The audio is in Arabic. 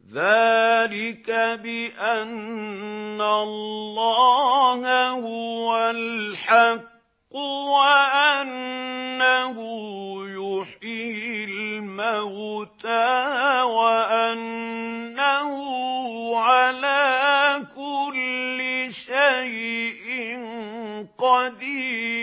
ذَٰلِكَ بِأَنَّ اللَّهَ هُوَ الْحَقُّ وَأَنَّهُ يُحْيِي الْمَوْتَىٰ وَأَنَّهُ عَلَىٰ كُلِّ شَيْءٍ قَدِيرٌ.